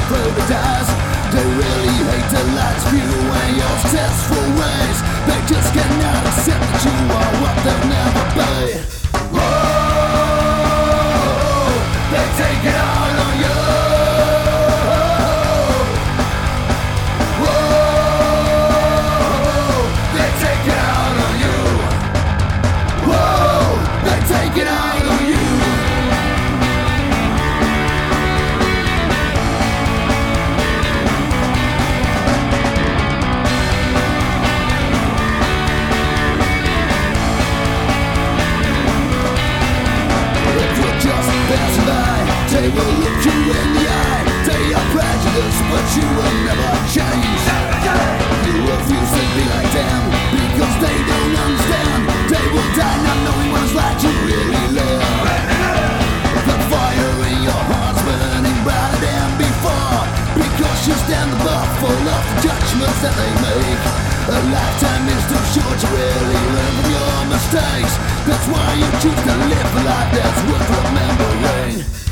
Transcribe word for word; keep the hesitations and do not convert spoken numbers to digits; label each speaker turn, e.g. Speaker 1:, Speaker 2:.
Speaker 1: through the days. They really hate the lights view and your successful ways. They just cannot accept that you are what they'll never be. Whoa, they take it out on you. Whoa, they take it out on you. Whoa, they take it out on you. They will look you in the eye. They are prejudiced, but you will never change. You refuse to be like them because they don't understand. They will die not knowing what it's like to really live. The fire in your heart's burning brighter than before, because you stand above full of the judgments that they make. A lifetime is too short to really learn from your mistakes. That's why you choose to live a life that's worth remembering.